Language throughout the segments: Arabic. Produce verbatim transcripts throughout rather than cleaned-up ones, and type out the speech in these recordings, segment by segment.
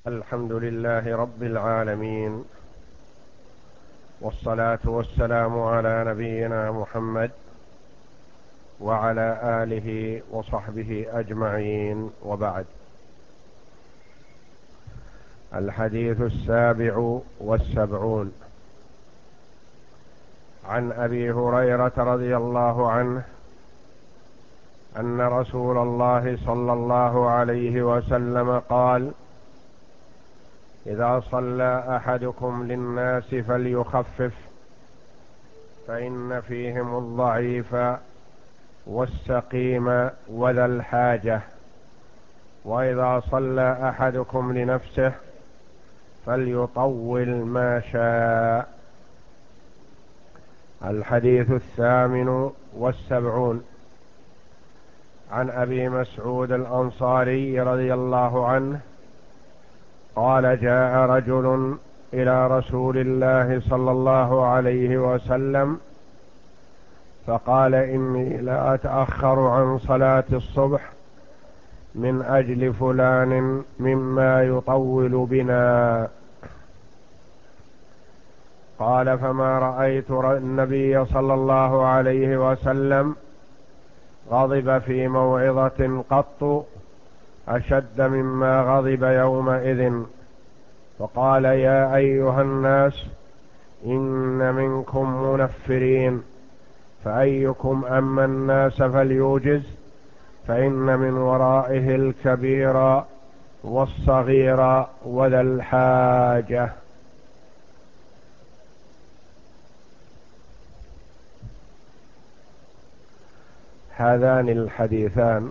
الحمد لله رب العالمين، والصلاة والسلام على نبينا محمد وعلى آله وصحبه أجمعين، وبعد. الحديث السابع والسبعون عن أبي هريرة رضي الله عنه أن رسول الله صلى الله عليه وسلم قال: إذا صلى أحدكم للناس فليخفف، فإن فيهم الضعيف والسقيم وذا الحاجة، وإذا صلى أحدكم لنفسه فليطول ما شاء. الحديث الثامن والسبعون عن أبي مسعود الأنصاري رضي الله عنه قال: جاء رجل إلى رسول الله صلى الله عليه وسلم فقال: إني لا أتأخر عن صلاة الصبح من أجل فلان مما يطول بنا. قال: فما رأيت النبي صلى الله عليه وسلم غضب في موعظة قط أشد مما غضب يومئذ. فقال: يا أيها الناس، إن منكم منفرين، فأيكم أما الناس فليوجز، فإن من ورائه الكبير والصغير وذا الحاجة. هذان الحديثان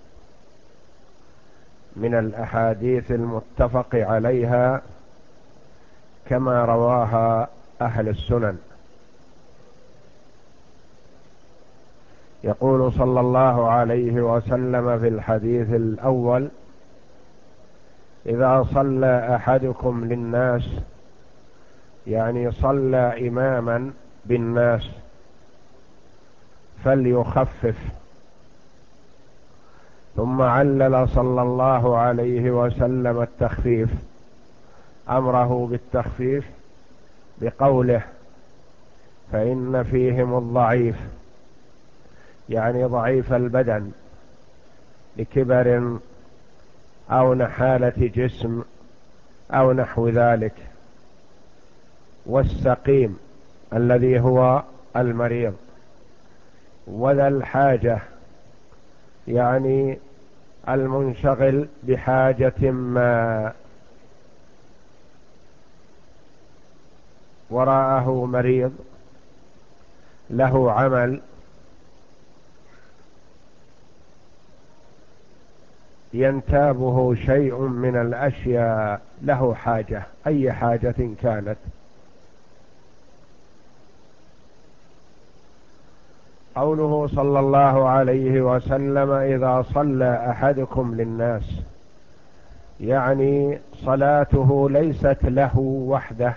من الأحاديث المتفق عليها كما رواها أهل السنن. يقول صلى الله عليه وسلم في الحديث الأول: إذا صلى أحدكم للناس، يعني صلى إماما بالناس، فليخفف. ثم علل صلى الله عليه وسلم التخفيف، أمره بالتخفيف بقوله: فإن فيهم الضعيف، يعني ضعيف البدن لكبر أو نحالة جسم أو نحو ذلك، والسقيم الذي هو المريض، وذا الحاجة يعني المنشغل بحاجة ما، وراءه مريض له عمل ينتابه شيء من الأشياء، له حاجة أي حاجة كانت. قوله صلى الله عليه وسلم: إذا صلى أحدكم للناس، يعني صلاته ليست له وحده،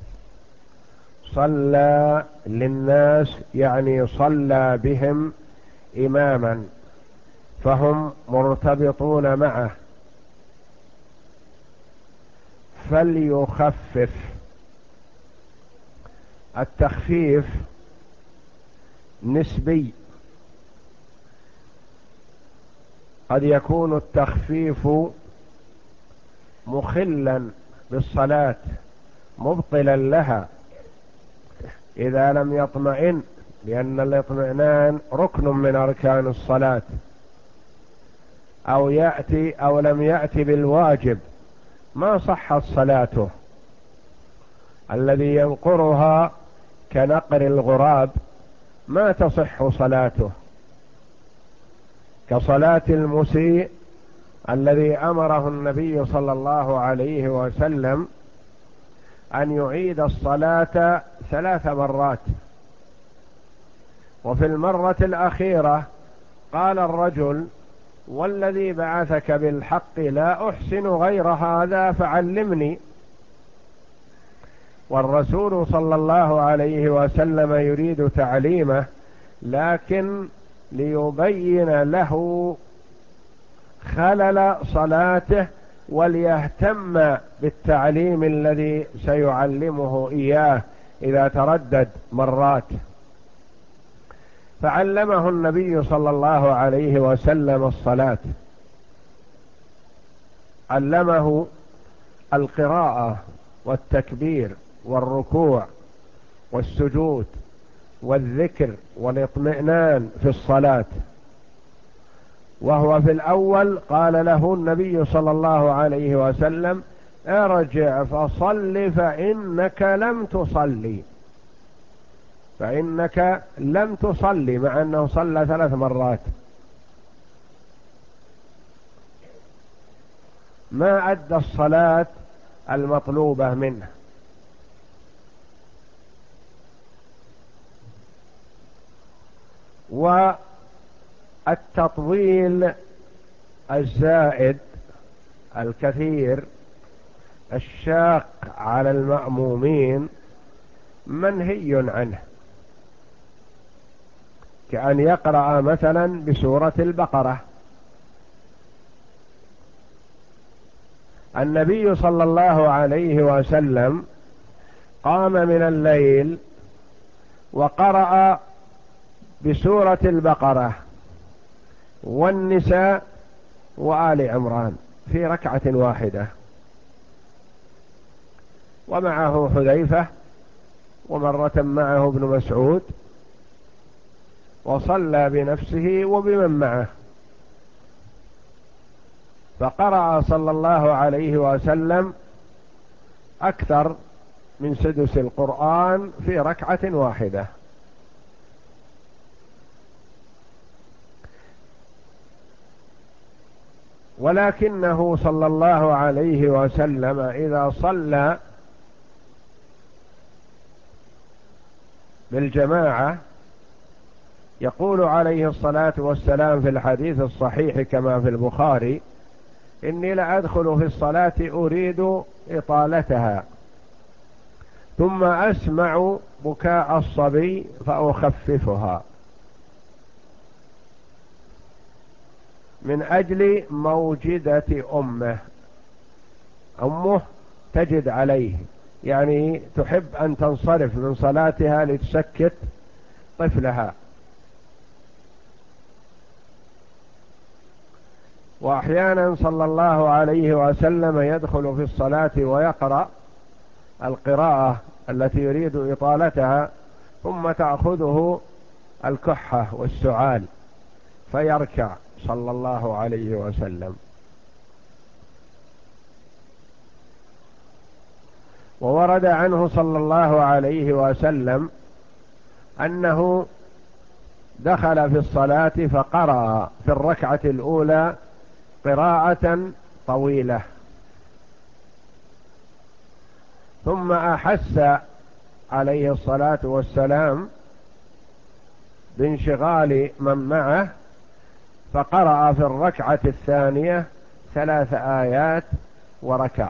صلى للناس يعني صلى بهم إماما، فهم مرتبطون معه، فليخفف. التخفيف نسبي، قد يكون التخفيف مخلا بالصلاة مبطلا لها إذا لم يطمئن، لأن الاطمئنان ركن من أركان الصلاة، أو يأتي أو لم يأتي بالواجب ما صحت صلاته. الذي ينقرها كنقر الغراب ما تصح صلاته، كصلاة المسيء الذي أمره النبي صلى الله عليه وسلم أن يعيد الصلاة ثلاث مرات. وفي المرة الأخيرة قال الرجل: والذي بعثك بالحق لا أحسن غير هذا فعلمني. والرسول صلى الله عليه وسلم يريد تعليمه، لكن ليبين له خلل صلاته وليهتم بالتعليم الذي سيعلمه إياه إذا تردد مرات. فعلمه النبي صلى الله عليه وسلم الصلاة، علمه القراءة والتكبير والركوع والسجود والذكر والاطمئنان في الصلاة. وهو في الأول قال له النبي صلى الله عليه وسلم: ارجع فصل فإنك لم تصلي، فإنك لم تصلي، مع أنه صلى ثلاث مرات. ما أدى الصلاة المطلوبة منه. والتطويل الزائد الكثير الشاق على المأمومين منهي عنه، كأن يقرأ مثلا بسورة البقرة. النبي صلى الله عليه وسلم قام من الليل وقرأ بسورة البقرة والنساء وآل عمران في ركعة واحدة، ومعه حذيفة، ومرة معه ابن مسعود، وصلى بنفسه وبمن معه. فقرأ صلى الله عليه وسلم أكثر من سدس القرآن في ركعة واحدة. ولكنه صلى الله عليه وسلم إذا صلى بالجماعة يقول عليه الصلاة والسلام في الحديث الصحيح كما في البخاري: إني لأدخل في الصلاة أريد إطالتها ثم أسمع بكاء الصبي فأخففها، من أجل موجدة أمه، أمه تجد عليه، يعني تحب أن تنصرف من صلاتها لتسكت طفلها. وأحيانا صلى الله عليه وسلم يدخل في الصلاة ويقرأ القراءة التي يريد إطالتها، ثم تأخذه الكحة والسعال فيركع صلى الله عليه وسلم. وورد عنه صلى الله عليه وسلم أنه دخل في الصلاة فقرأ في الركعة الأولى قراءة طويلة، ثم أحس عليه الصلاة والسلام بانشغال من معه فقرأ في الركعة الثانية ثلاث آيات وركع.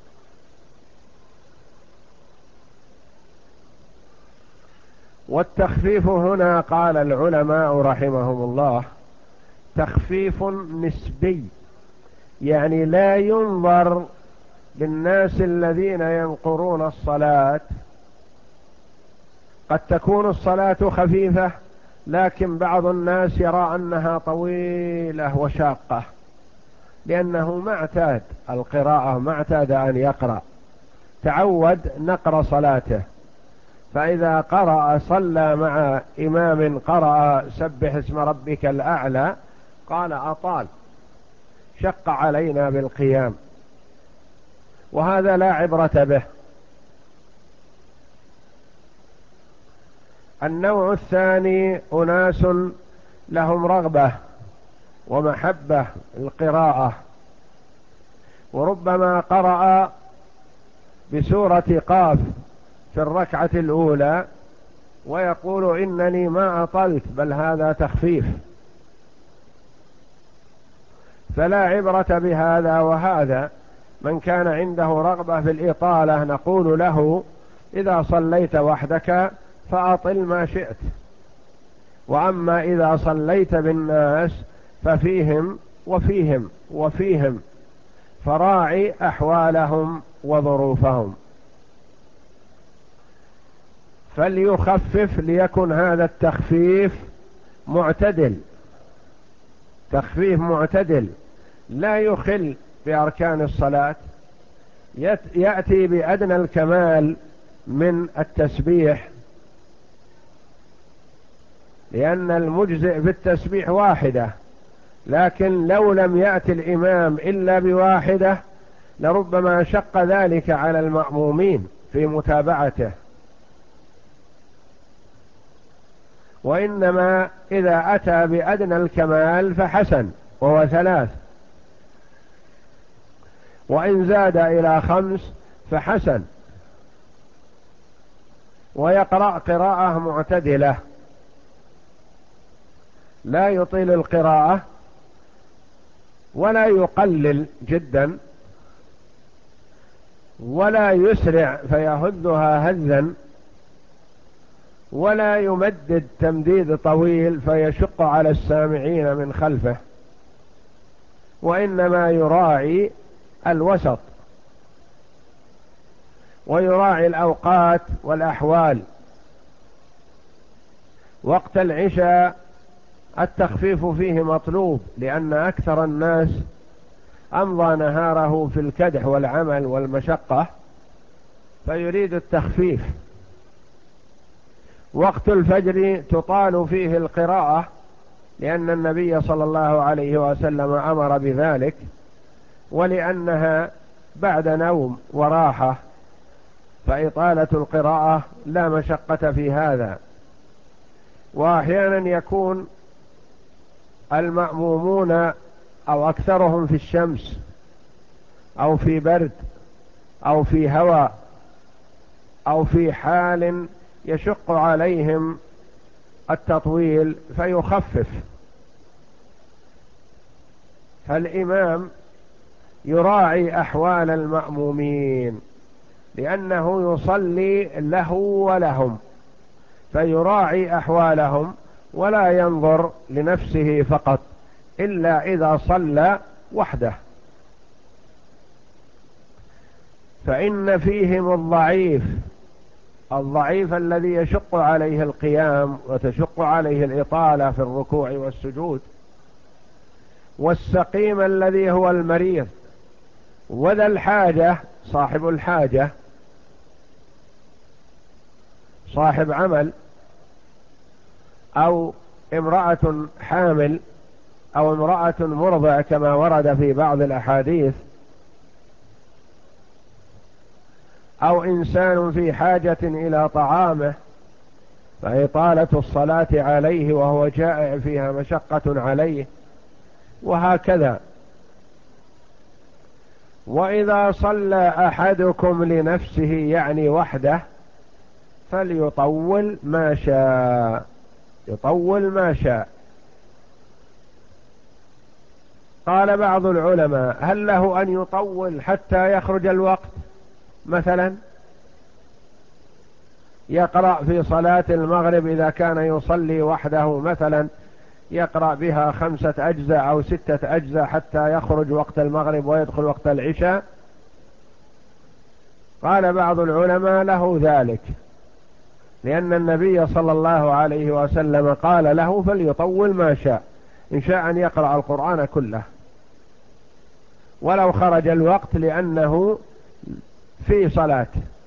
والتخفيف هنا قال العلماء رحمهم الله تخفيف نسبي، يعني لا ينظر للناس الذين ينقرون الصلاة، قد تكون الصلاة خفيفة لكن بعض الناس يرى أنها طويلة وشاقة، لأنه ما اعتاد القراءة، ما اعتاد أن يقرأ، تعود نقر صلاته، فإذا قرأ صلى مع إمام قرأ سبح اسم ربك الأعلى قال أطال، شق علينا بالقيام، وهذا لا عبرة به. النوع الثاني أناس لهم رغبة ومحبة القراءة، وربما قرأ بسورة قاف في الركعة الأولى ويقول إنني ما أطلت بل هذا تخفيف، فلا عبرة بهذا وهذا. من كان عنده رغبة في الإطالة نقول له إذا صليت وحدك فأطل ما شئت، وأما إذا صليت بالناس ففيهم وفيهم وفيهم، فراعي أحوالهم وظروفهم، فليخفف ليكن هذا التخفيف معتدل، تخفيف معتدل لا يخل بأركان الصلاة، يأتي بأدنى الكمال من التسبيح، لأن المجزئ في التسبيح واحدة، لكن لو لم يأتي الإمام إلا بواحدة لربما شق ذلك على المأمومين في متابعته، وإنما إذا أتى بأدنى الكمال فحسن وهو ثلاث، وإن زاد إلى خمس فحسن، ويقرأ قراءة معتدلة، لا يطيل القراءة ولا يقلل جدا ولا يسرع فيهذها هذا، ولا يمدد تمديد طويل فيشق على السامعين من خلفه، وإنما يراعي الوسط ويراعي الأوقات والأحوال. وقت العشاء التخفيف فيه مطلوب، لأن أكثر الناس أمضى نهاره في الكدح والعمل والمشقة فيريد التخفيف. وقت الفجر تطال فيه القراءة، لأن النبي صلى الله عليه وسلم أمر بذلك، ولأنها بعد نوم وراحة، فإطالة القراءة لا مشقة في هذا. وأحيانا يكون المأمومون أو أكثرهم في الشمس أو في برد أو في هواء أو في حال يشق عليهم التطويل فيخفف، فالإمام يراعي أحوال المأمومين لأنه يصلي له ولهم، فيراعي أحوالهم ولا ينظر لنفسه فقط إلا إذا صلى وحده. فإن فيهم الضعيف، الضعيف الذي يشق عليه القيام وتشق عليه الإطالة في الركوع والسجود، والسقيم الذي هو المريض، وذا الحاجة صاحب الحاجة، صاحب عمل، أو امرأة حامل، أو امرأة مرضع كما ورد في بعض الأحاديث، أو إنسان في حاجة إلى طعامه فإطالة الصلاة عليه وهو جائع فيها مشقة عليه، وهكذا. وإذا صلى أحدكم لنفسه يعني وحده فليطول ما شاء، يطول ما شاء. قال بعض العلماء: هل له أن يطول حتى يخرج الوقت؟ مثلا يقرأ في صلاة المغرب إذا كان يصلي وحده مثلا يقرأ بها خمسة أجزاء أو ستة أجزاء حتى يخرج وقت المغرب ويدخل وقت العشاء؟ قال بعض العلماء: له ذلك، لأن النبي صلى الله عليه وسلم قال له: فليطول ما شاء، إن شاء أن يقرأ القرآن كله ولو خرج الوقت لأنه في صلاة.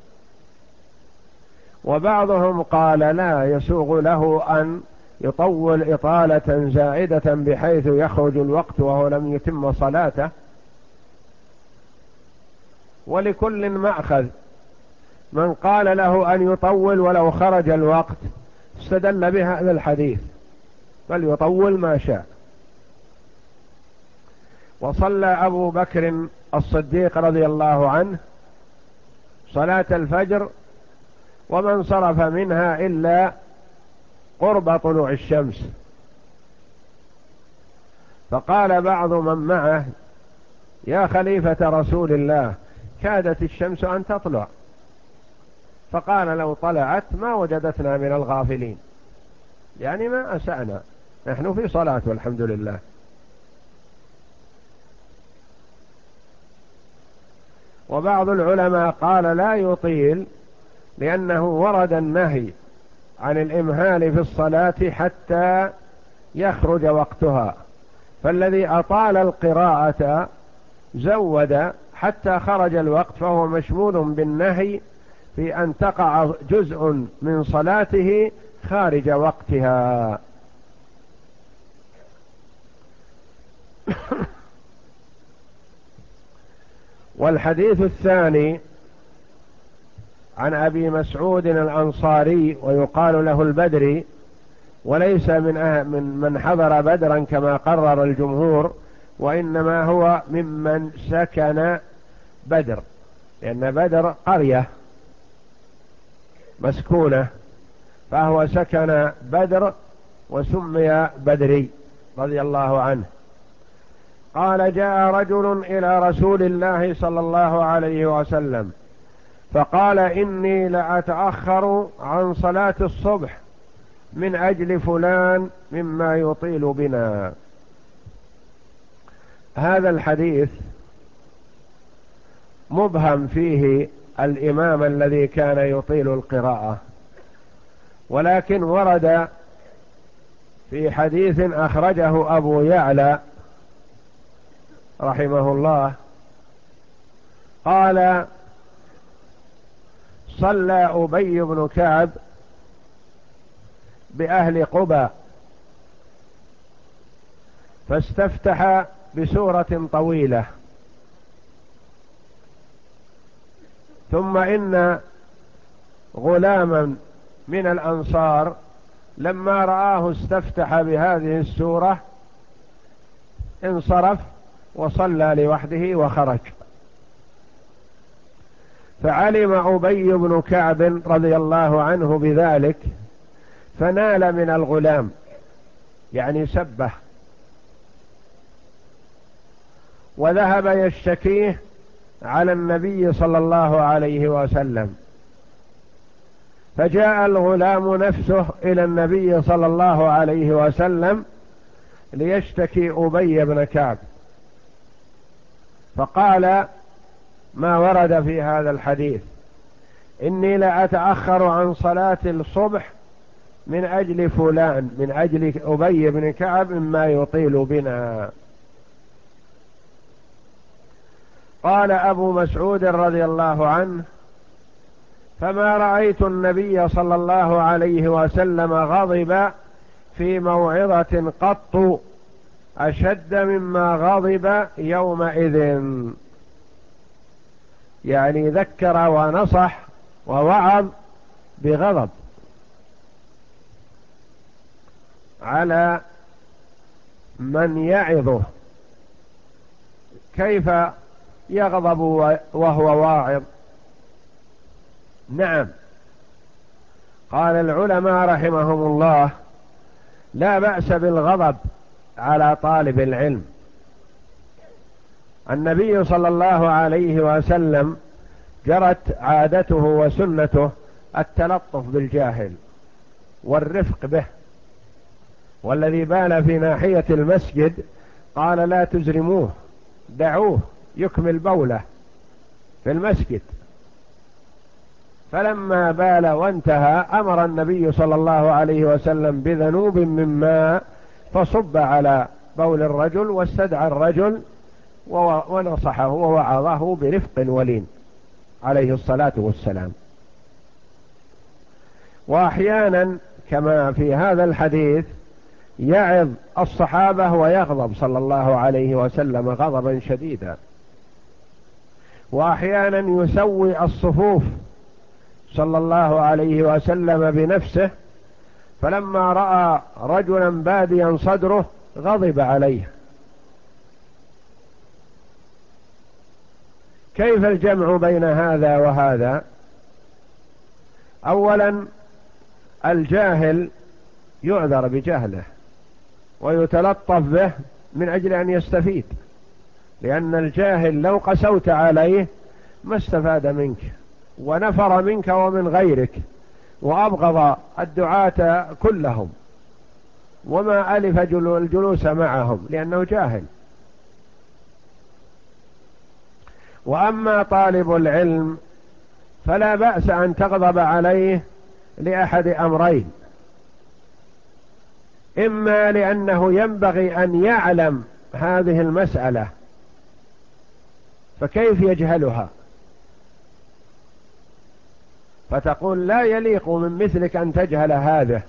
وبعضهم قال: لا يسوغ له أن يطول إطالة زائدة بحيث يخرج الوقت وهو لم يتم صلاته، ولكل مأخذ. من قال له أن يطول ولو خرج الوقت استدل بهذا الحديث، فليطول ما شاء. وصلى أبو بكر الصديق رضي الله عنه صلاة الفجر وما انصرف منها إلا قرب طلوع الشمس، فقال بعض من معه: يا خليفة رسول الله، كادت الشمس أن تطلع. فقال: لو طلعت ما وجدتنا من الغافلين، يعني ما أسأنا، نحن في صلاة والحمد لله. وبعض العلماء قال لا يطيل، لأنه ورد النهي عن الإمهال في الصلاة حتى يخرج وقتها، فالذي أطال القراءة زود حتى خرج الوقت، فهو مشمول بالنهي في أن تقع جزء من صلاته خارج وقتها. والحديث الثاني عن أبي مسعود الأنصاري، ويقال له البدري، وليس من أه من من حضر بدرا كما قرر الجمهور، وإنما هو ممن سكن بدر، لأن بدر قرية مسكونة، فهو سكن بدر وسمي بدري رضي الله عنه. قال: جاء رجل إلى رسول الله صلى الله عليه وسلم فقال: إني لأتأخر عن صلاة الصبح من أجل فلان مما يطيل بنا. هذا الحديث مبهم فيه الإمام الذي كان يطيل القراءة، ولكن ورد في حديث أخرجه أبو يعلى رحمه الله قال: صلى أبي بن كعب بأهل قبى فاستفتح بسورة طويلة، ثم إن غلاما من الأنصار لما رآه استفتح بهذه السورة انصرف وصلى لوحده وخرج. فعلم أبي بن كعب رضي الله عنه بذلك، فنال من الغلام، يعني سبه، وذهب يشتكيه على النبي صلى الله عليه وسلم، فجاء الغلام نفسه إلى النبي صلى الله عليه وسلم ليشتكي أبي بن كعب، فقال ما ورد في هذا الحديث: إني لأتأخر عن صلاة الصبح من أجل فلان، من أجل أبي بن كعب مما يطيل بنا. قال أبو مسعود رضي الله عنه: فما رأيت النبي صلى الله عليه وسلم غضب في موعظة قط أشد مما غضب يومئذ، يعني ذكر ونصح ووعظ بغضب على من يعظه. كيف يغضب وهو واعظ؟ نعم، قال العلماء رحمهم الله: لا بأس بالغضب على طالب العلم. النبي صلى الله عليه وسلم جرت عادته وسنته التلطف بالجاهل والرفق به، والذي بال في ناحية المسجد قال: لا تزرموه، دعوه يكمل بوله في المسجد. فلما بال وانتهى أمر النبي صلى الله عليه وسلم بذنوب من ماء فصب على بول الرجل، واستدعى الرجل ونصحه ووعظه برفق ولين عليه الصلاة والسلام. وأحيانا كما في هذا الحديث يعظ الصحابة ويغضب صلى الله عليه وسلم غضبا شديدا، وأحيانا يسوي الصفوف صلى الله عليه وسلم بنفسه، فلما رأى رجلا باديا صدره غضب عليه. كيف الجمع بين هذا وهذا؟ أولا، الجاهل يعذر بجهله ويتلطف به من أجل أن يستفيد، لأن الجاهل لو قسوت عليه ما استفاد منك ونفر منك ومن غيرك، وأبغض الدعاة كلهم وما ألف الجلوس معهم لأنه جاهل. وأما طالب العلم فلا بأس أن تغضب عليه لأحد أمرين: إما لأنه ينبغي أن يعلم هذه المسألة فكيف يجهلها، فتقول لا يليق من مثلك أن تجهل هذا،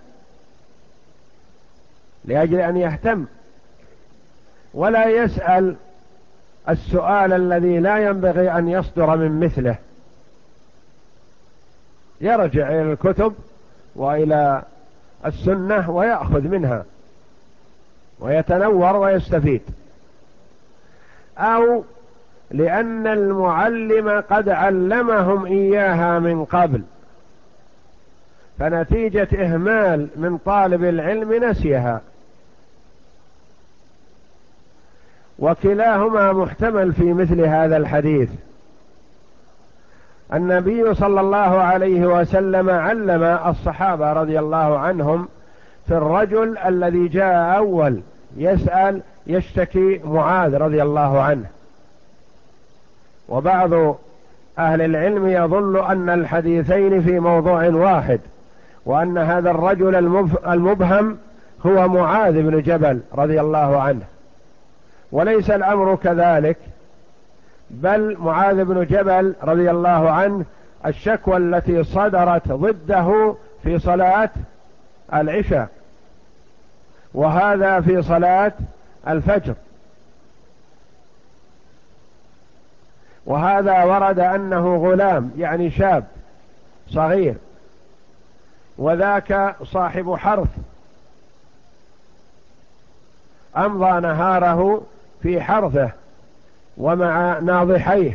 لأجل أن يهتم ولا يسأل السؤال الذي لا ينبغي أن يصدر من مثله، يرجع إلى الكتب وإلى السنة ويأخذ منها ويتنور ويستفيد. أو لأن المعلم قد علمهم إياها من قبل، فنتيجة إهمال من طالب العلم نسيها. وكلاهما محتمل في مثل هذا الحديث. النبي صلى الله عليه وسلم علم الصحابة رضي الله عنهم في الرجل الذي جاء أول يسأل يشتكي معاذ رضي الله عنه، وبعض أهل العلم يظن أن الحديثين في موضوع واحد، وأن هذا الرجل المبهم هو معاذ بن جبل رضي الله عنه، وليس الأمر كذلك، بل معاذ بن جبل رضي الله عنه الشكوى التي صدرت ضده في صلاة العشاء، وهذا في صلاة الفجر. وهذا ورد أنه غلام يعني شاب صغير، وذاك صاحب حرث أمضى نهاره في حرثه ومع ناضحيه،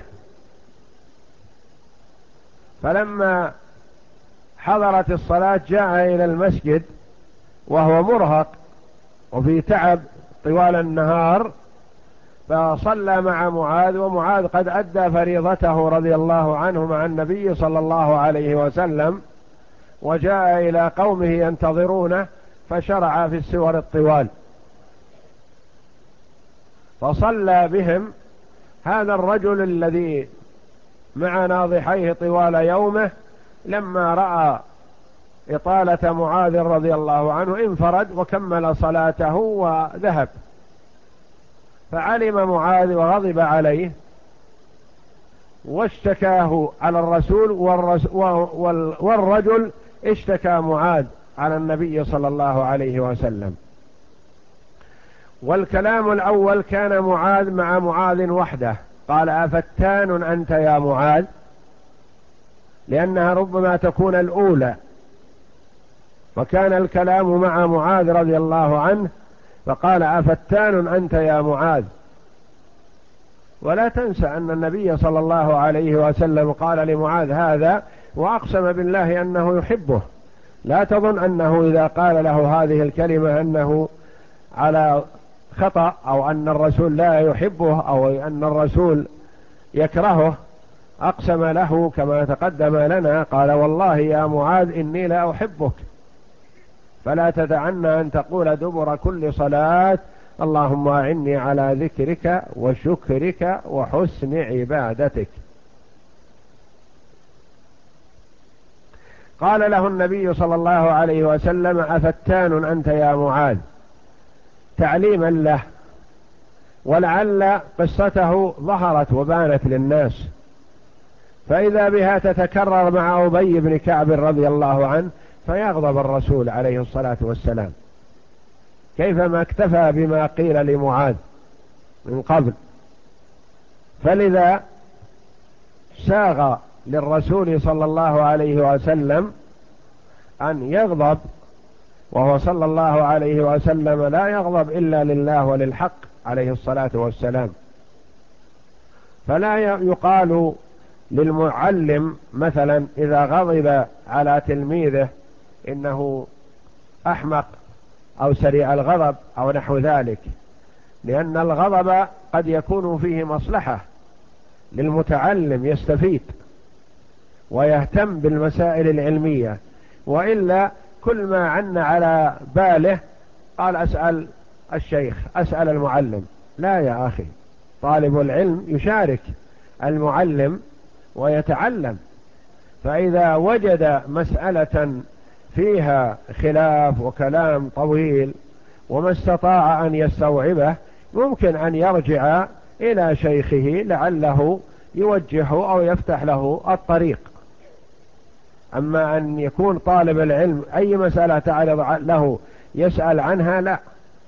فلما حضرت الصلاة جاء إلى المسجد وهو مرهق وفي تعب طوال النهار، فصلى مع معاذ، ومعاذ قد أدى فريضته رضي الله عنه مع النبي صلى الله عليه وسلم، وجاء إلى قومه ينتظرونه فشرع في السور الطوال فصلى بهم. هذا الرجل الذي مع ناضحيه طوال يومه لما رأى إطالة معاذ رضي الله عنه انفرد وكمل صلاته وذهب، فعلم معاذ وغضب عليه واشتكاه على الرسول، والرجل اشتكى معاذ على النبي صلى الله عليه وسلم. والكلام الأول كان معاذ مع معاذ وحده، قال: أفتان أنت يا معاذ، لأنها ربما تكون الأولى، وكان الكلام مع معاذ رضي الله عنه، فقال: أفتان أنت يا معاذ. ولا تنسى أن النبي صلى الله عليه وسلم قال لمعاذ هذا وأقسم بالله أنه يحبه، لا تظن أنه إذا قال له هذه الكلمة أنه على خطأ، أو أن الرسول لا يحبه، أو أن الرسول يكرهه. أقسم له كما تقدم لنا، قال: والله يا معاذ إني لا أحبك، فلا تدعنا أن تقول دبر كل صلاة اللهم أعني على ذكرك وشكرك وحسن عبادتك. قال له النبي صلى الله عليه وسلم: أفتان أنت يا معاذ، تعليما له، ولعل قصته ظهرت وبانت للناس، فإذا بها تتكرر مع أبي بن كعب رضي الله عنه فيغضب الرسول عليه الصلاة والسلام، كيفما اكتفى بما قيل لمعاذ من قبل. فلذا ساغ للرسول صلى الله عليه وسلم أن يغضب، وهو صلى الله عليه وسلم لا يغضب إلا لله وللحق عليه الصلاة والسلام. فلا يقال للمعلم مثلا إذا غضب على تلميذه إنه أحمق أو سريع الغضب أو نحو ذلك، لأن الغضب قد يكون فيه مصلحة للمتعلم يستفيد ويهتم بالمسائل العلمية، وإلا كل ما عن على باله قال أسأل الشيخ، أسأل المعلم. لا يا أخي، طالب العلم يشارك المعلم ويتعلم. فإذا وجد مسألة فيها خلاف وكلام طويل وما استطاع أن يستوعبه ممكن أن يرجع إلى شيخه لعله يوجهه أو يفتح له الطريق. أما أن يكون طالب العلم أي مسألة تعرض له يسأل عنها لا.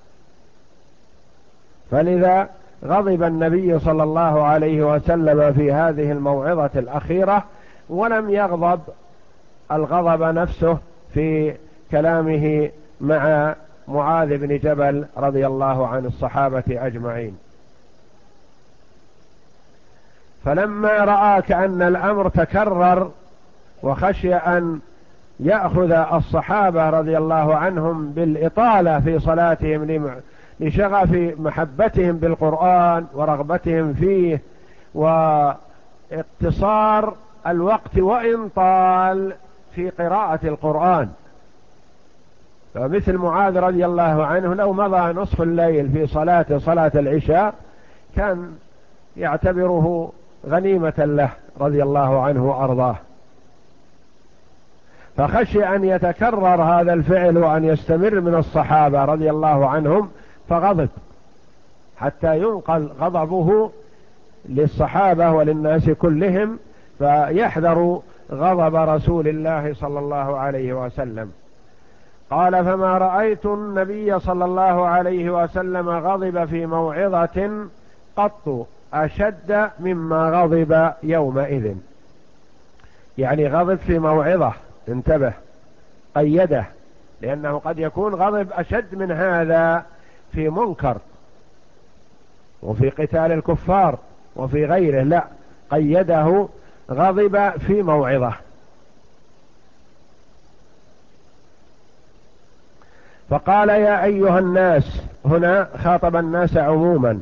فلذا غضب النبي صلى الله عليه وسلم في هذه الموعظة الأخيرة، ولم يغضب الغضب نفسه في كلامه مع معاذ بن جبل رضي الله عن الصحابة أجمعين. فلما رأى كأن الأمر تكرر وخشي أن يأخذ الصحابة رضي الله عنهم بالإطالة في صلاتهم لشغف محبتهم بالقرآن ورغبتهم فيه واقتصار الوقت وإن طال في قراءة القرآن، فمثل معاذ رضي الله عنه لو مضى نصف الليل في صلاة صلاة العشاء كان يعتبره غنيمة له رضي الله عنه وأرضاه. فخشي أن يتكرر هذا الفعل وأن يستمر من الصحابة رضي الله عنهم فغضب، حتى ينقل غضبه للصحابة وللناس كلهم فيحذر غضب رسول الله صلى الله عليه وسلم. قال: فما رأيت النبي صلى الله عليه وسلم غضب في موعظة قط أشد مما غضب يومئذ. يعني غضب في موعظة، انتبه، قيده، لأنه قد يكون غضب أشد من هذا في منكر وفي قتال الكفار وفي غيره، لا، قيده غضب في موعظة. فقال: يا أيها الناس، هنا خاطب الناس عموما،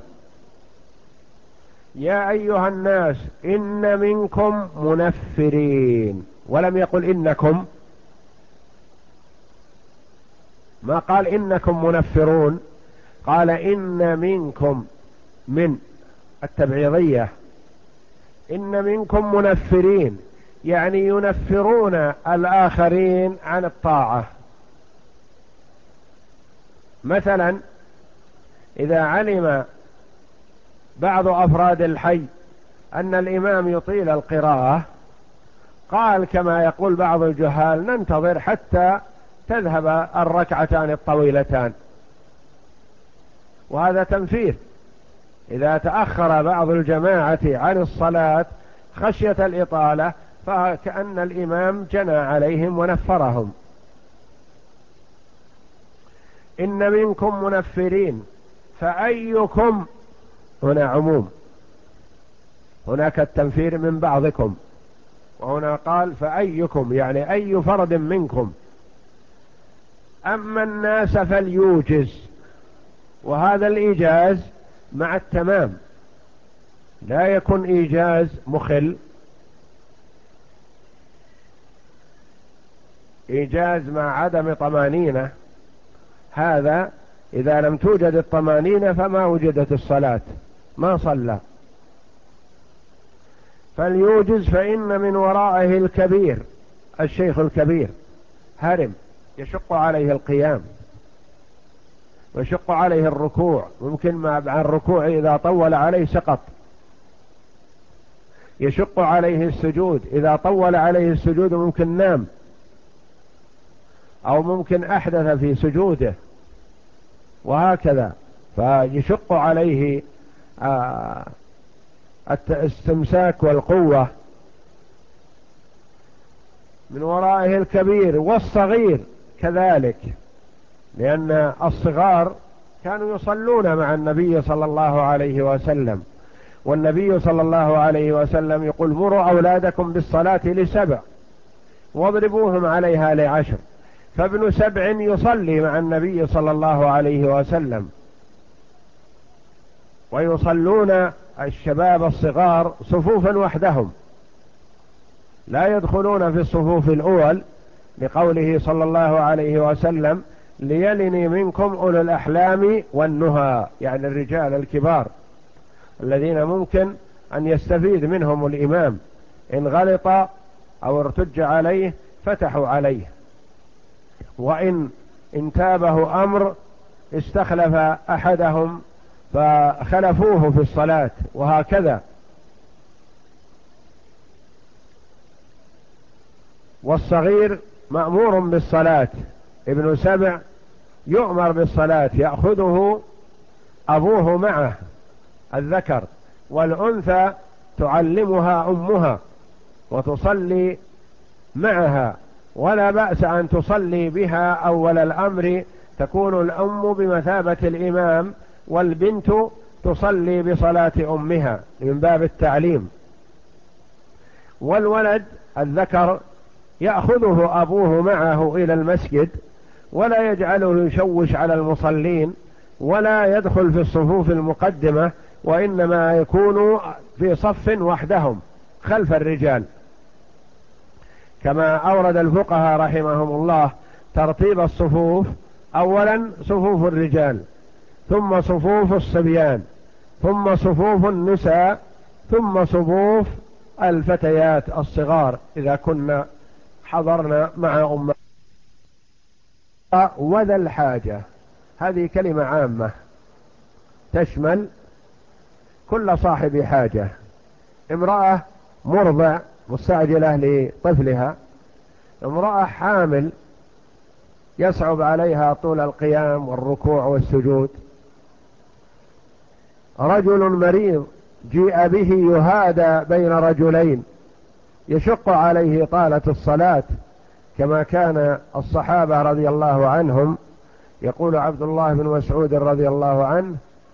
يا أيها الناس إن منكم منفرين، ولم يقل إنكم، ما قال إنكم منفرون، قال إن منكم، من التبعيضية، إن منكم منفرين، يعني ينفرون الآخرين عن الطاعة. مثلا إذا علم بعض أفراد الحي أن الإمام يطيل القراءة قال كما يقول بعض الجهال: ننتظر حتى تذهب الركعتان الطويلتان، وهذا تنفير. إذا تأخر بعض الجماعة عن الصلاة خشية الإطالة فكأن الإمام جنى عليهم ونفرهم. إن منكم منفرين فأيكم، هنا عموم، هناك التنفير من بعضكم، وهنا قال فأيكم، يعني أي فرد منكم. أما الناس فليوجز، وهذا الإيجاز مع التمام، لا يكون إيجاز مخل، إيجاز مع عدم طمانينة. هذا إذا لم توجد الطمانينة فما وجدت الصلاة، ما صلى. فليوجز فإن من ورائه الكبير، الشيخ الكبير هرم يشق عليه القيام ويشق عليه الركوع، ممكن مع الركوع إذا طول عليه سقط. يشق عليه السجود، إذا طول عليه السجود ممكن نام أو ممكن أحدث في سجوده، وهكذا. فيشق عليه الاستمساك والقوة. من ورائه الكبير والصغير كذلك، لأن الصغار كانوا يصلون مع النبي صلى الله عليه وسلم، والنبي صلى الله عليه وسلم يقول: مروا أولادكم بالصلاة لسبع واضربوهم عليها لعشر. فابن سبع يصلي مع النبي صلى الله عليه وسلم، ويصلون الشباب الصغار صفوفا وحدهم، لا يدخلون في الصفوف الأول، لقوله صلى الله عليه وسلم: ليلني منكم أولو الأحلام والنهى، يعني الرجال الكبار الذين ممكن أن يستفيد منهم الإمام، إن غلط أو ارتج عليه فتحوا عليه، وإن انتابه أمر استخلف أحدهم فخلفوه في الصلاة، وهكذا. والصغير مأمور بالصلاة، ابن سبع يؤمر بالصلاة، يأخذه أبوه معه الذكر، والأنثى تعلمها أمها وتصلي معها، ولا بأس أن تصلي بها أول الأمر، تكون الأم بمثابة الإمام والبنت تصلي بصلاة أمها من باب التعليم. والولد الذكر يأخذه أبوه معه إلى المسجد، ولا يجعله يشوش على المصلين ولا يدخل في الصفوف المقدمة، وإنما يكون في صف وحدهم خلف الرجال، كما أورد الفقهاء رحمهم الله ترتيب الصفوف: أولا صفوف الرجال، ثم صفوف الصبيان، ثم صفوف النساء، ثم صفوف الفتيات الصغار إذا كنا حضرنا مع أمة. وذا الحاجة هذه كلمة عامة تشمل كل صاحب حاجة، امرأة مرضع مستعجلة لطفلها، امرأة حامل يصعب عليها طول القيام والركوع والسجود، رجل مريض جيء به يهادى بين رجلين يشق عليه طالة الصلاة، كما كان الصحابة رضي الله عنهم. يقول عبد الله بن مسعود رضي الله عنه: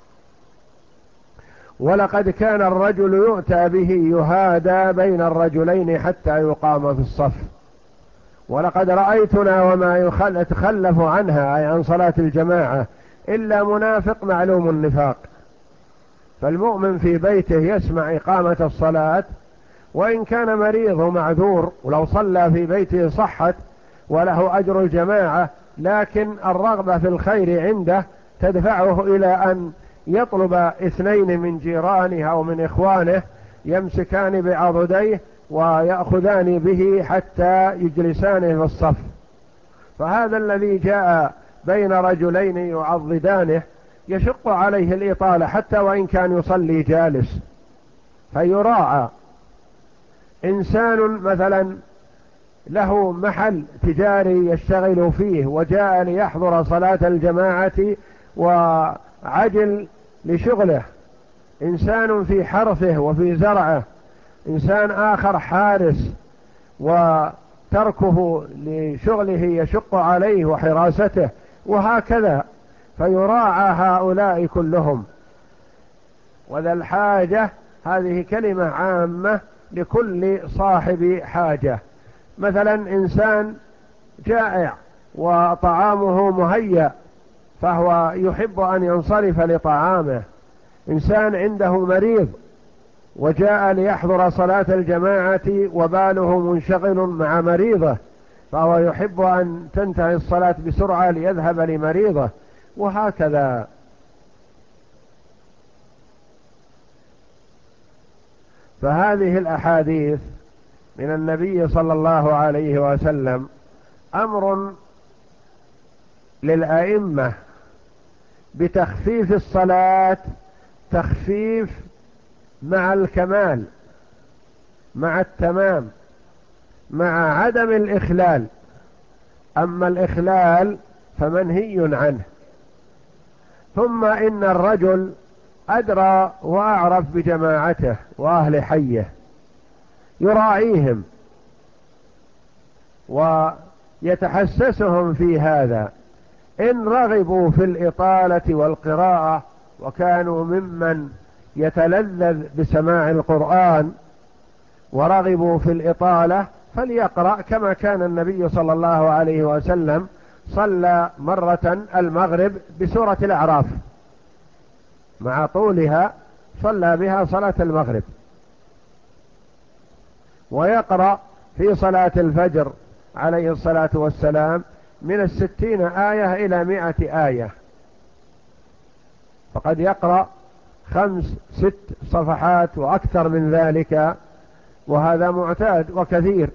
ولقد كان الرجل يؤتى به يهادى بين الرجلين حتى يقام في الصف، ولقد رأيتنا وما يتخلف عنها، أي عن صلاة الجماعة، إلا منافق معلوم النفاق. فالمؤمن في بيته يسمع إقامة الصلاة، وإن كان مريض ومعذور ولو صلى في بيته صحت وله أجر الجماعة، لكن الرغبة في الخير عنده تدفعه إلى أن يطلب اثنين من جيرانه أو من إخوانه يمسكان بعضديه ويأخذان به حتى يجلسانه في الصف. فهذا الذي جاء بين رجلين يعضدانه يشق عليه الإطالة حتى وإن كان يصلي جالس، فيراعى. إنسان مثلا له محل تجاري يشتغل فيه وجاء ليحضر صلاة الجماعة وعجل لشغله، إنسان في حرثه وفي زرعه، إنسان آخر حارس وتركه لشغله يشق عليه وحراسته، وهكذا، فيراعى هؤلاء كلهم. وذا الحاجة هذه كلمة عامة لكل صاحب حاجة. مثلا إنسان جائع وطعامه مهيأ فهو يحب أن ينصرف لطعامه، إنسان عنده مريض وجاء ليحضر صلاة الجماعة وباله منشغل مع مريضه فهو يحب أن تنتهي الصلاة بسرعة ليذهب لمريضه، وهكذا. فهذه الأحاديث من النبي صلى الله عليه وسلم أمر للأئمة بتخفيف الصلاة، تخفيف مع الكمال، مع التمام، مع عدم الإخلال. أما الإخلال فمنهي عنه. ثم إن الرجل أدرى وأعرف بجماعته وأهل حيه، يراعيهم ويتحسسهم في هذا، إن رغبوا في الإطالة والقراءة وكانوا ممن يتلذذ بسماع القرآن ورغبوا في الإطالة فليقرأ، كما كان النبي صلى الله عليه وسلم صلى مرة المغرب بسورة الأعراف مع طولها، صلى بها صلاة المغرب، ويقرأ في صلاة الفجر عليه الصلاة والسلام من الستين آية إلى مئة آية، فقد يقرأ خمس ست صفحات وأكثر من ذلك، وهذا معتاد وكثير.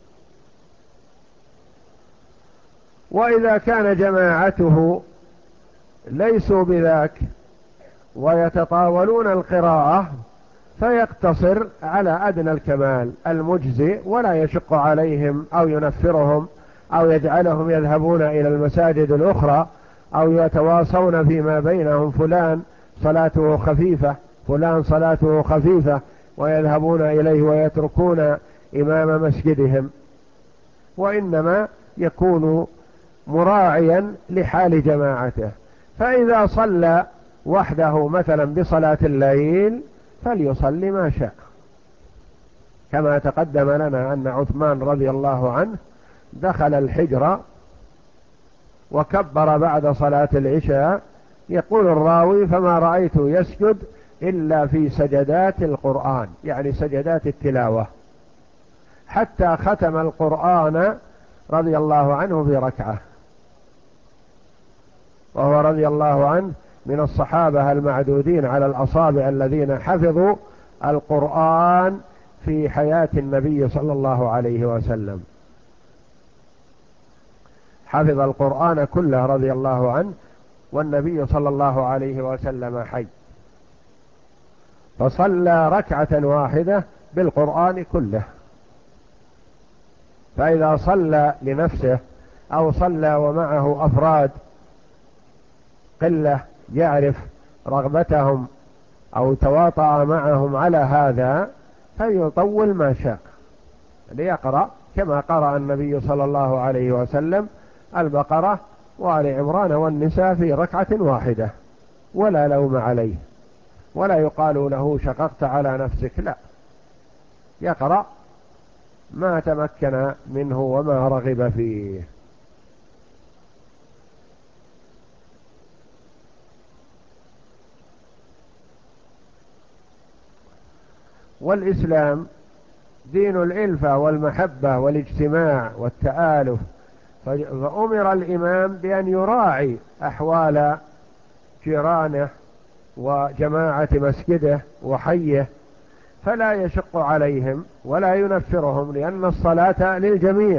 وإذا كان جماعته ليسوا بذاك ويتطاولون القراءة فيقتصر على أدنى الكمال المجزئ، ولا يشق عليهم أو ينفرهم أو يجعلهم يذهبون إلى المساجد الأخرى أو يتواصون فيما بينهم، فلان صلاته خفيفة فلان صلاته خفيفة، ويذهبون إليه ويتركون إمام مسجدهم، وإنما يكون مراعيا لحال جماعته. فإذا صلى وحده مثلا بصلاة الليل فليصلي ما شاء، كما تقدم لنا أن عثمان رضي الله عنه دخل الحجر وكبر بعد صلاة العشاء، يقول الراوي فما رأيته يسجد إلا في سجدات القرآن، يعني سجدات التلاوة، حتى ختم القرآن رضي الله عنه في ركعة. وهو رضي الله عنه من الصحابة المعدودين على الأصابع الذين حفظوا القرآن في حياة النبي صلى الله عليه وسلم، حفظ القرآن كله رضي الله عنه والنبي صلى الله عليه وسلم حي، فصلى ركعة واحدة بالقرآن كله. فإذا صلى لنفسه أو صلى ومعه أفراد قلة يعرف رغبتهم أو تواطأ معهم على هذا فيطول ما شاء ليقرأ كما قرأ النبي صلى الله عليه وسلم البقرة وآل عمران والنساء في ركعة واحدة، ولا لوم عليه، ولا يقال له شققت على نفسك، لا، يقرأ ما تمكن منه وما رغب فيه. والإسلام دين الألفة والمحبة والاجتماع والتآلف، فأمر الإمام بأن يراعي أحوال جيرانه وجماعة مسجده وحيه، فلا يشق عليهم ولا ينفرهم، لأن الصلاة للجميع،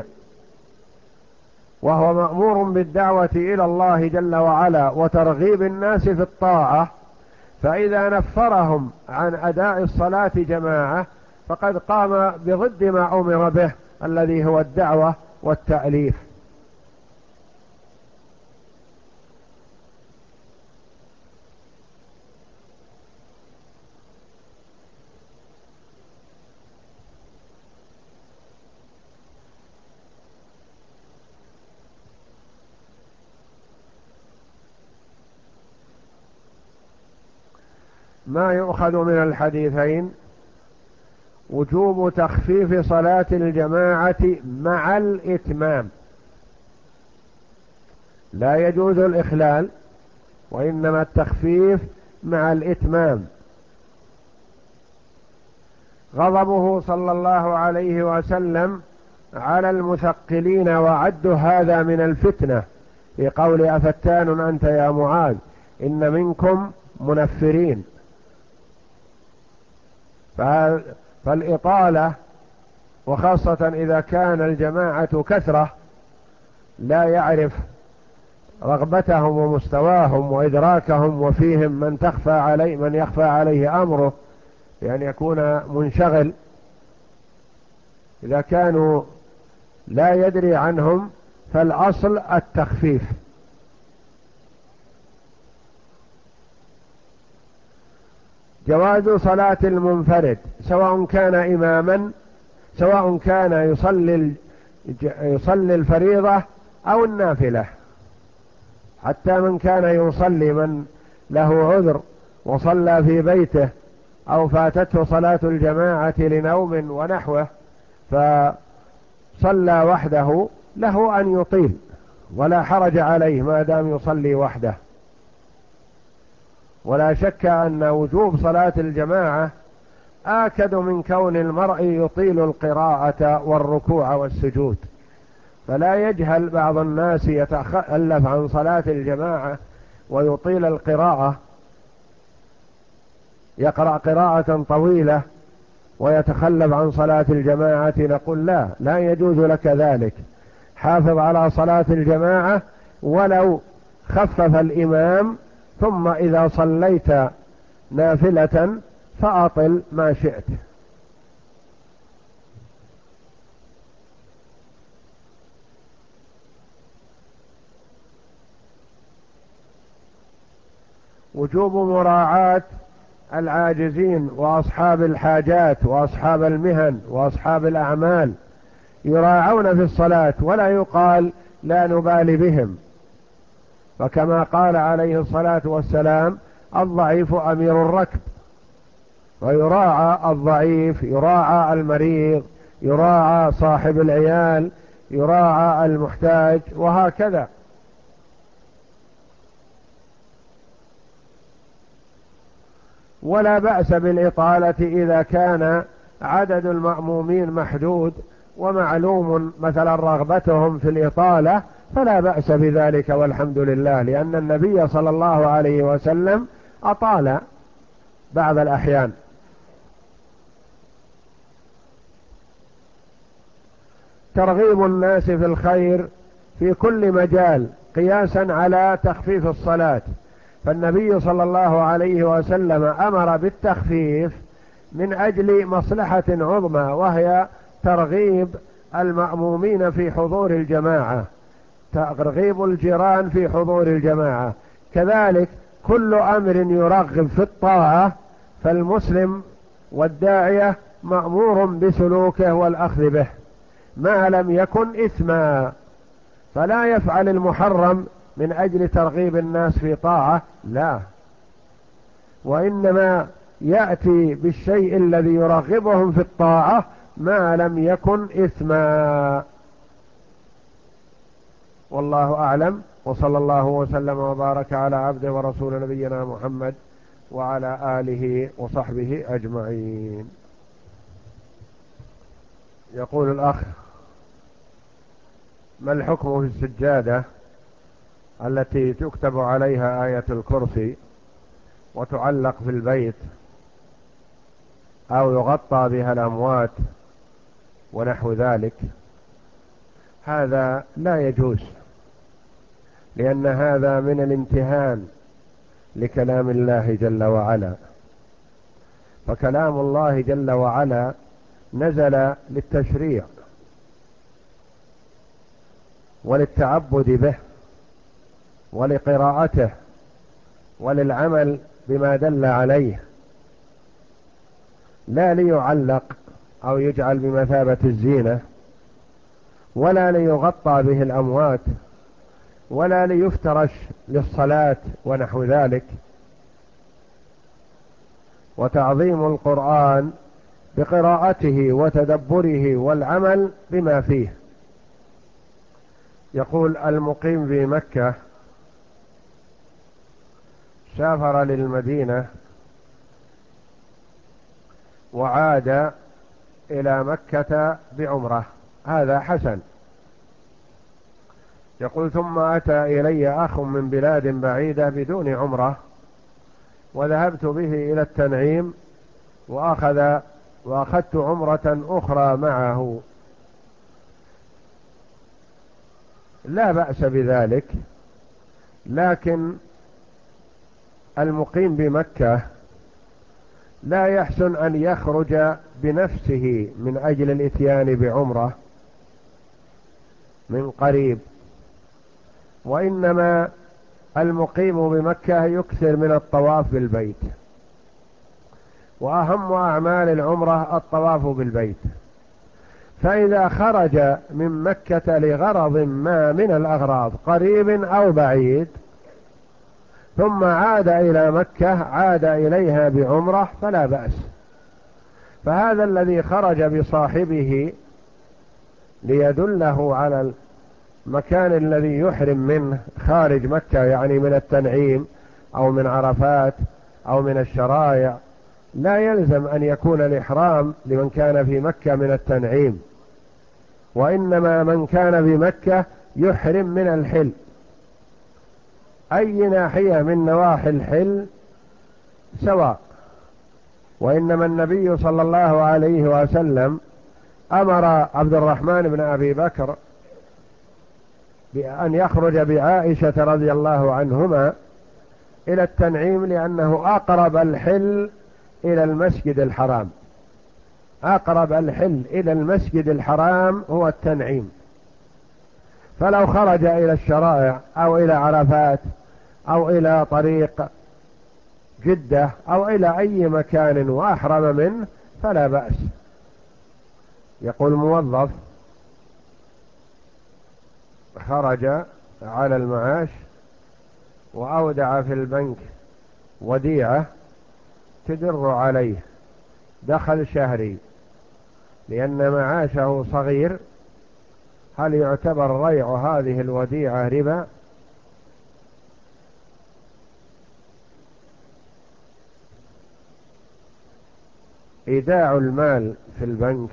وهو مأمور بالدعوة إلى الله جل وعلا وترغيب الناس في الطاعة، فإذا نفرهم عن أداء الصلاة جماعة فقد قام بضد ما أمر به الذي هو الدعوة والتأليف. ما يؤخذ من الحديثين: وجوب تخفيف صلاة الجماعة مع الإتمام، لا يجوز الإخلال، وإنما التخفيف مع الإتمام. غضبه صلى الله عليه وسلم على المثقلين وعد هذا من الفتنة في قول أفتان أنت يا معاذ إن منكم منفرين. فالإطالة وخاصة إذا كان الجماعة كثرة لا يعرف رغبتهم ومستواهم وإدراكهم، وفيهم من تخفى عليه من يخفى عليه أمره يعني يكون منشغل، إذا كانوا لا يدري عنهم فالأصل التخفيف. جواز صلاة المنفرد سواء كان إماما، سواء كان يصلي يصلي الفريضة أو النافلة، حتى من كان يصلي من له عذر وصلى في بيته أو فاتته صلاة الجماعة لنوم ونحوه فصلى وحده له أن يطيل ولا حرج عليه ما دام يصلي وحده. ولا شك أن وجوب صلاة الجماعة آكد من كون المرء يطيل القراءة والركوع والسجود، فلا يجهل بعض الناس يتخلف عن صلاة الجماعة ويطيل القراءة يقرأ قراءة طويلة ويتخلف عن صلاة الجماعة، نقول لا، لا يجوز لك ذلك، حافظ على صلاة الجماعة ولو خفف الإمام، ثم إذا صليت نافلة فأطل ما شئت. وجوب مراعاة العاجزين وأصحاب الحاجات وأصحاب المهن وأصحاب الأعمال، يراعون في الصلاة ولا يقال لا نبالي بهم، فكما قال عليه الصلاة والسلام: الضعيف أمير الركب، ويراعى الضعيف، يراعى المريض، يراعى صاحب العيال، يراعى المحتاج، وهكذا. ولا بأس بالإطالة إذا كان عدد المأمومين محدود ومعلوم مثلا رغبتهم في الإطالة، فلا بأس بذلك والحمد لله، لأن النبي صلى الله عليه وسلم أطال بعض الأحيان. ترغيب الناس في الخير في كل مجال قياسا على تخفيف الصلاة، فالنبي صلى الله عليه وسلم أمر بالتخفيف من أجل مصلحة عظمى، وهي ترغيب المأمومين في حضور الجماعة، ترغيب الجيران في حضور الجماعة. كذلك كل أمر يرغب في الطاعة، فالمسلم والداعية مأمور بسلوكه والأخذ به ما لم يكن إثما، فلا يفعل المحرم من أجل ترغيب الناس في طاعة، لا، وإنما يأتي بالشيء الذي يرغبهم في الطاعة ما لم يكن إثما. والله أعلم، وصلى الله وسلم وبارك على عبده ورسول نبينا محمد وعلى آله وصحبه أجمعين. يقول الأخ: ما الحكم في السجادة التي تكتب عليها آية الكرسي وتعلق في البيت أو يغطى بها الأموات ونحو ذلك؟ هذا لا يجوز، لأن هذا من الامتهان لكلام الله جل وعلا، فكلام الله جل وعلا نزل للتشريع وللتعبد به ولقراءته وللعمل بما دل عليه، لا ليعلق أو يجعل بمثابة الزينة، ولا ليغطى به الأموات، ولا ليفترش للصلاة ونحو ذلك. وتعظيم القرآن بقراءته وتدبره والعمل بما فيه. يقول: المقيم في مكة سافر للمدينة وعاد إلى مكة بعمرة، هذا حسن. يقول: ثم أتى إلي أخ من بلاد بعيدة بدون عمرة، وذهبت به إلى التنعيم وأخذ وأخذت عمرة أخرى معه، لا بأس بذلك، لكن المقيم بمكة لا يحسن أن يخرج بنفسه من أجل الإتيان بعمرة من قريب، وإنما المقيم بمكة يكثر من الطواف بالبيت، وأهم أعمال العمرة الطواف بالبيت. فإذا خرج من مكة لغرض ما من الأغراض قريب أو بعيد ثم عاد إلى مكة عاد إليها بعمرة فلا بأس. فهذا الذي خرج بصاحبه ليدله على المكان الذي يحرم منه خارج مكة، يعني من التنعيم أو من عرفات أو من الشرائع، لا يلزم أن يكون الإحرام لمن كان في مكة من التنعيم، وإنما من كان بمكة يحرم من الحل، أي ناحية من نواحي الحل سواء، وإنما النبي صلى الله عليه وسلم أمر عبد الرحمن بن أبي بكر بأن يخرج بعائشة رضي الله عنهما إلى التنعيم، لأنه أقرب الحل إلى المسجد الحرام. أقرب الحل إلى المسجد الحرام هو التنعيم، فلو خرج إلى الشرائع أو إلى عرفات أو إلى طريق جدة أو إلى أي مكان وأحرم منه فلا بأس. يقول موظف خرج على المعاش وأودع في البنك وديعة تدر عليه دخل شهري لأن معاشه صغير، هل يعتبر ريع هذه الوديعة ربا؟ إيداع المال في البنك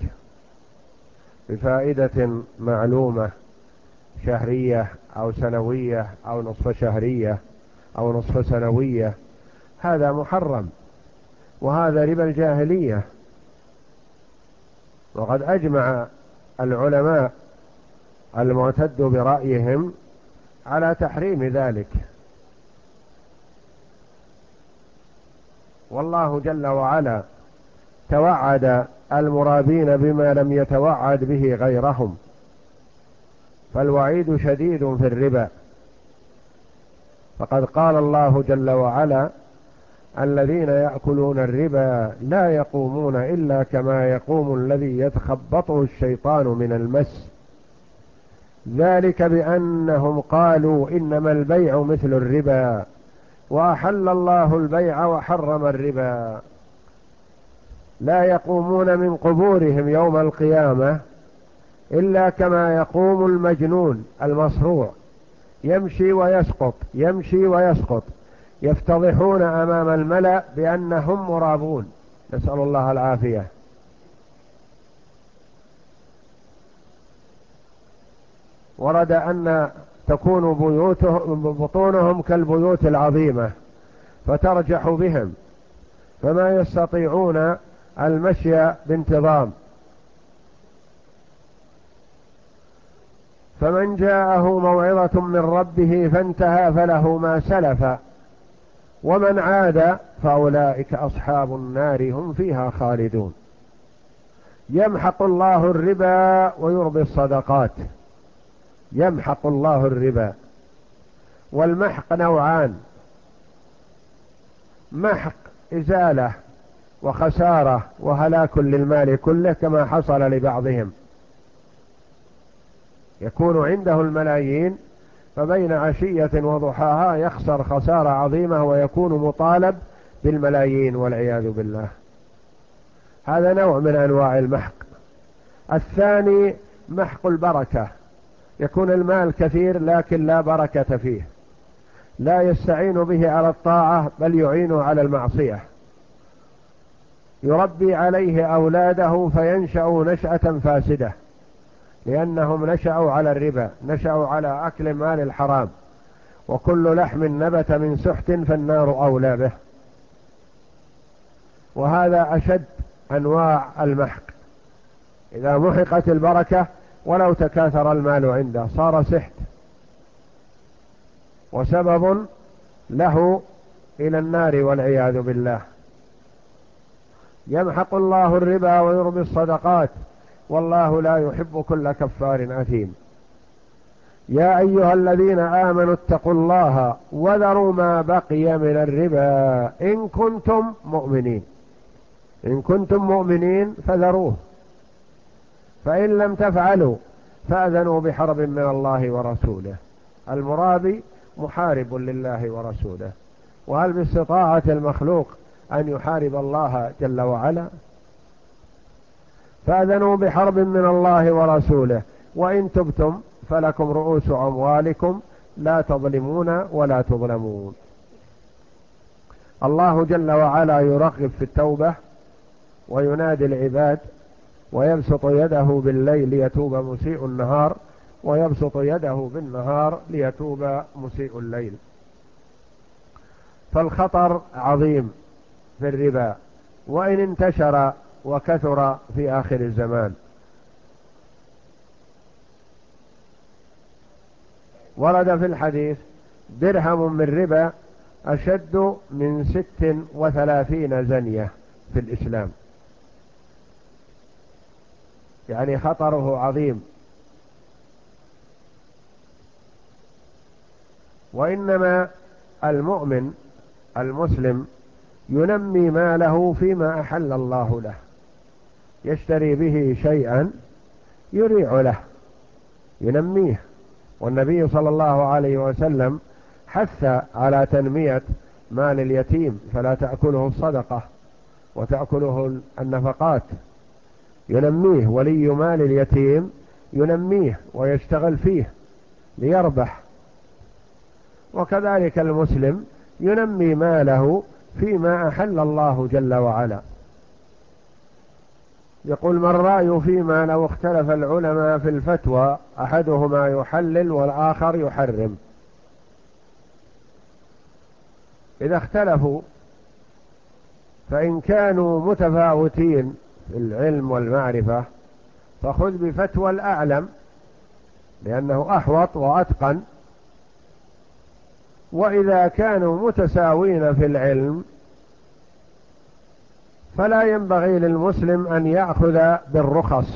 بفائدة معلومة شهرية أو سنوية أو نصف شهرية أو نصف سنوية هذا محرم، وهذا ربا الجاهلية. وقد أجمع العلماء المعتد برأيهم على تحريم ذلك، والله جل وعلا توعد المرابين بما لم يتوعد به غيرهم، فالوعيد شديد في الربا. فقد قال الله جل وعلا: الذين يأكلون الربا لا يقومون إلا كما يقوم الذي يتخبطه الشيطان من المس، ذلك بأنهم قالوا إنما البيع مثل الربا وأحل الله البيع وحرم الربا. لا يقومون من قبورهم يوم القيامة إلا كما يقوم المجنون المصروع، يمشي ويسقط يمشي ويسقط، يفتضحون أمام الملأ بأنهم مرابون، نسأل الله العافية. ورد أن تكون بيوتهم بطونهم كالبيوت العظيمة فترجح بهم، فما يستطيعون المشي بانتظام. فمن جاءه موعظة من ربه فانتهى فله ما سلف ومن عاد فأولئك أصحاب النار هم فيها خالدون. يمحق الله الربا ويربي الصدقات. يمحق الله الربا، والمحق نوعان: محق إزالة وخسارة وهلاك للمال كله كما حصل لبعضهم، يكون عنده الملايين فبين عشية وضحاها يخسر خسارة عظيمة ويكون مطالب بالملايين والعياذ بالله. هذا نوع من أنواع المحق. الثاني محق البركة، يكون المال كثير لكن لا بركة فيه، لا يستعين به على الطاعة بل يعينه على المعصية، يربي عليه أولاده فينشأوا نشأة فاسدة لأنهم نشأوا على الربا، نشأوا على أكل مال الحرام، وكل لحم نبت من سحت فالنار أولى به. وهذا أشد أنواع المحق، إذا محقت البركة ولو تكاثر المال عنده صار سحت وسبب له إلى النار والعياذ بالله. يمحق الله الربا ويربي الصدقات والله لا يحب كل كفار أثيم. يا أيها الذين آمنوا اتقوا الله وذروا ما بقي من الربا إن كنتم مؤمنين. إن كنتم مؤمنين فذروه، فإن لم تفعلوا فأذنوا بحرب من الله ورسوله. المرابي محارب لله ورسوله، وهل باستطاعة المخلوق أن يحارب الله جل وعلا؟ فأذنوا بحرب من الله ورسوله وإن تبتم فلكم رؤوس أموالكم لا تظلمون ولا تظلمون. الله جل وعلا يرغب في التوبة وينادي العباد ويبسط يده بالليل ليتوب مسيء النهار ويبسط يده بالنهار ليتوب مسيء الليل. فالخطر عظيم في الربا، وإن انتشر وكثر في آخر الزمان. ورد في الحديث: درهم من ربا أشد من ست وثلاثين زنية في الإسلام، يعني خطره عظيم. وإنما المؤمن المسلم ينمي ماله فيما أحل الله له، يشتري به شيئا يريع له ينميه. والنبي صلى الله عليه وسلم حث على تنمية مال اليتيم، فلا تأكله الصدقة وتأكله النفقات، ينميه. ولي مال اليتيم ينميه ويشتغل فيه ليربح. وكذلك المسلم ينمي ماله فيما أحل الله جل وعلا. يقول: ما الرأي فيما لو اختلف العلماء في الفتوى أحدهما يحلل والآخر يحرم؟ إذا اختلفوا فإن كانوا متفاوتين في العلم والمعرفة فخذ بفتوى الأعلم لأنه أحوط وأتقن. وإذا كانوا متساوين في العلم فلا ينبغي للمسلم أن يأخذ بالرخص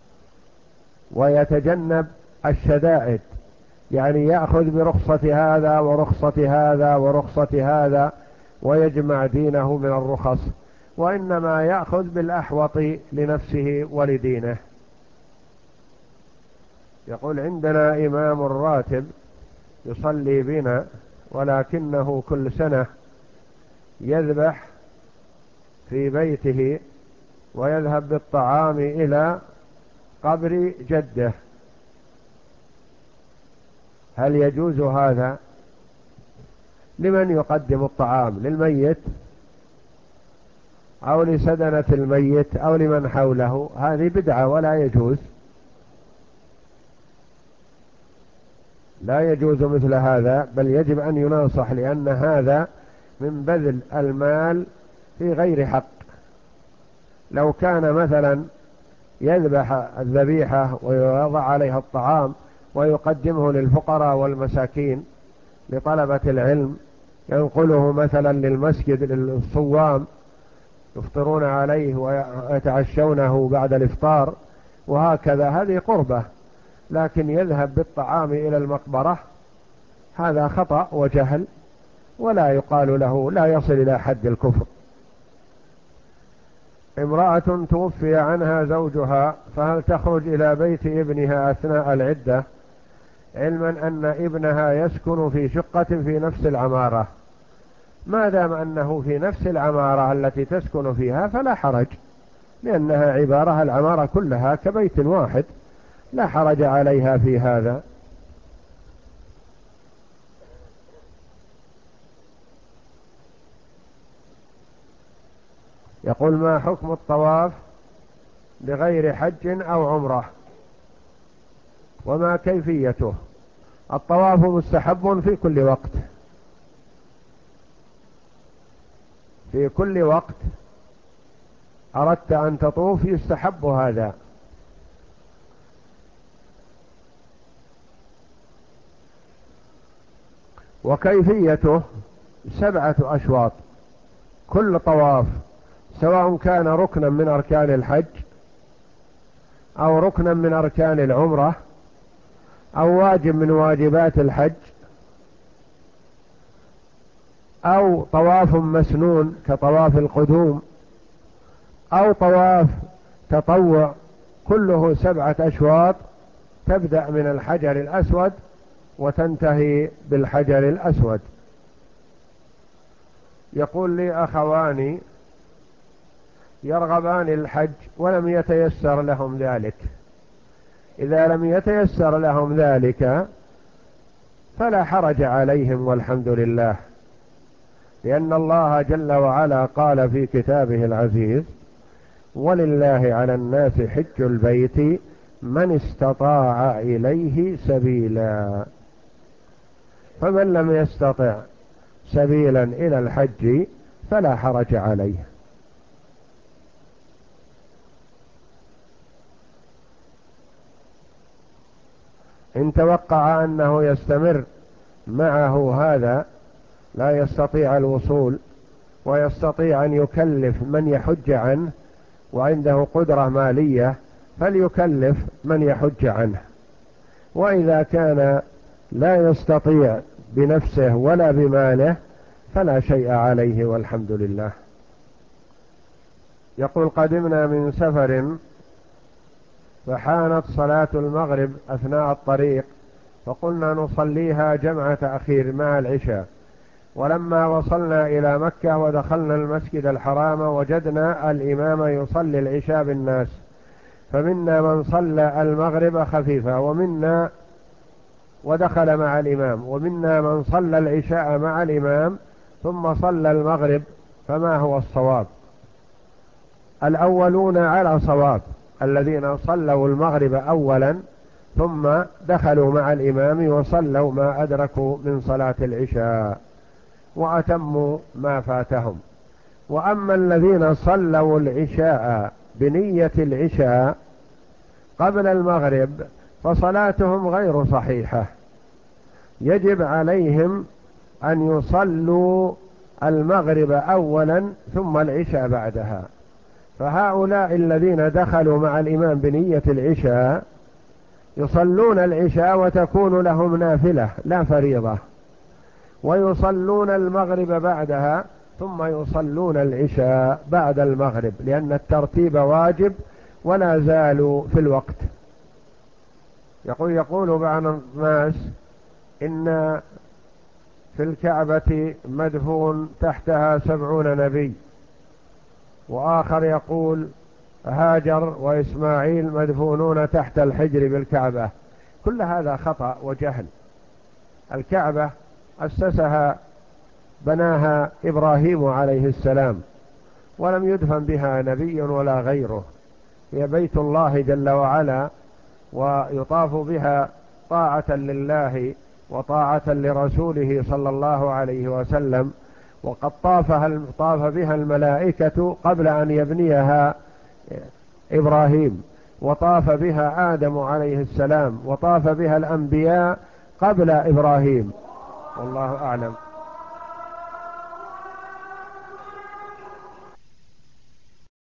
ويتجنب الشدائد، يعني يأخذ برخصة هذا ورخصة هذا ورخصة هذا ويجمع دينه من الرخص، وإنما يأخذ بالأحوط لنفسه ولدينه. يقول: عندنا إمام راتب يصلي بنا، ولكنه كل سنة يذبح في بيته ويذهب بالطعام إلى قبر جده، هل يجوز هذا؟ لمن يقدم الطعام؟ للميت أو لسدنة الميت أو لمن حوله؟ هذه بدعة ولا يجوز، لا يجوز مثل هذا، بل يجب أن يناصح، لأن هذا من بذل المال في غير حق. لو كان مثلا يذبح الذبيحة ويضع عليها الطعام ويقدمه للفقراء والمساكين لطلبة العلم، ينقله مثلا للمسجد للصوام يفطرون عليه ويتعشونه بعد الإفطار وهكذا، هذه قربة. لكن يذهب بالطعام إلى المقبرة هذا خطأ وجهل، ولا يقال له، لا يصل إلى حد الكفر. امرأة توفي عنها زوجها فهل تخرج إلى بيت ابنها أثناء العدة، علما أن ابنها يسكن في شقة في نفس العمارة؟ ما دام أنه في نفس العمارة التي تسكن فيها فلا حرج، لأنها عبارة العمارة كلها كبيت واحد، لا حرج عليها في هذا. يقول: ما حكم الطواف بغير حج أو عمرة وما كيفيته؟ الطواف مستحب في كل وقت، في كل وقت أردت أن تطوف يستحب هذا. وكيفيته سبعة أشواط كل طواف، سواء كان ركنا من أركان الحج أو ركنا من أركان العمرة أو واجب من واجبات الحج أو طواف مسنون كطواف القدوم أو طواف تطوع، كله سبعة أشواط، تبدأ من الحجر الأسود وتنتهي بالحجر الأسود. يقول لي أخواني يرغبان الحج ولم يتيسر لهم ذلك، إذا لم يتيسر لهم ذلك فلا حرج عليهم والحمد لله، لأن الله جل وعلا قال في كتابه العزيز: ولله على الناس حج البيت من استطاع إليه سبيلا، فمن لم يستطع سبيلا إلى الحج فلا حرج عليه. إن توقع أنه يستمر معه هذا لا يستطيع الوصول ويستطيع أن يكلف من يحج عنه وعنده قدرة مالية فليكلف من يحج عنه. وإذا كان لا يستطيع بنفسه ولا بماله فلا شيء عليه والحمد لله. يقول: قدمنا من سفر فحانت صلاة المغرب أثناء الطريق، فقلنا نصليها جمع تأخير مع العشاء، ولما وصلنا إلى مكة ودخلنا المسجد الحرام وجدنا الإمام يصلي العشاء بالناس، فمنا من صلى المغرب خفيفة ومنا ودخل مع الإمام، ومنا من صلى العشاء مع الإمام ثم صلى المغرب، فما هو الصواب؟ الأولون على صواب، الذين صلوا المغرب أولا ثم دخلوا مع الإمام وصلوا ما أدركوا من صلاة العشاء وأتموا ما فاتهم. وأما الذين صلوا العشاء بنية العشاء قبل المغرب فصلاتهم غير صحيحة، يجب عليهم أن يصلوا المغرب أولا ثم العشاء بعدها. فهؤلاء الذين دخلوا مع الإمام بنية العشاء يصلون العشاء وتكون لهم نافلة لا فريضة، ويصلون المغرب بعدها ثم يصلون العشاء بعد المغرب، لأن الترتيب واجب ولا زالوا في الوقت. يقول يقول بعض الناس إن في الكعبة مدفون تحتها سبعون نبي، وآخر يقول هاجر وإسماعيل مدفونون تحت الحجر بالكعبة. كل هذا خطأ وجهل. الكعبة أسسها بناها إبراهيم عليه السلام، ولم يدفن بها نبي ولا غيره، هي بيت الله جل وعلا، ويطاف بها طاعة لله وطاعة لرسوله صلى الله عليه وسلم، وقد طافها طاف بها الملائكة قبل أن يبنيها إبراهيم، وطاف بها آدم عليه السلام، وطاف بها الأنبياء قبل إبراهيم، والله أعلم.